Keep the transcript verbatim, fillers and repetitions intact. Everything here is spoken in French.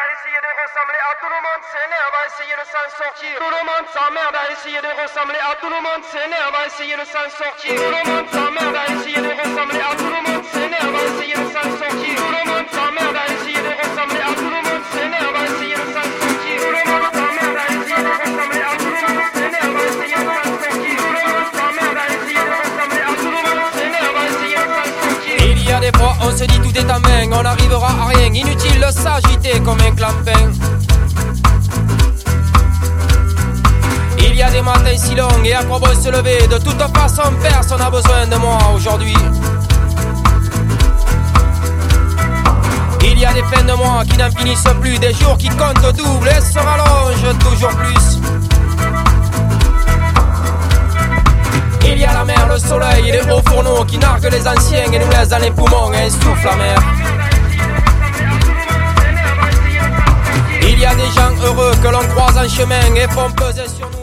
essayer de ressembler à tout le monde, s'énerve à essayer de s'en sortir. Tout le monde s'emmerde à essayer de ressembler à tout le monde, s'énerve à essayer de s'en sortir. Tout le monde s'emmerde à essayer de ressembler à tout le monde, s'énerve à essayer de s'en sortir. Tout le monde s'emmerde à essayer de ressembler à tout le monde, s'énerve à essayer de s'en sortir. Tout le monde s'emmerde à essayer de ressembler à tout le monde, s'énerve à essayer de s'en sortir. Tout le monde s'emmerde à essayer de ressembler à tout le monde, s'énerve à essayer de s'en sortir. Il y a des fois on se dit tout est en main, on n'arrivera à rien, inutile de s'agiter comme un clampin. Il y a des matins si longs et à quoi bon se lever, de toute façon personne n'a besoin de moi aujourd'hui. Il y a des fins de mois qui n'en finissent plus, des jours qui comptent double et se rallongent toujours plus. Il y a la mer, le soleil et les hauts fourneaux qui narguent les anciens et nous laissent dans les poumons et soufflent la mer. Il y a des gens heureux que l'on croise en chemin et font peser sur nous.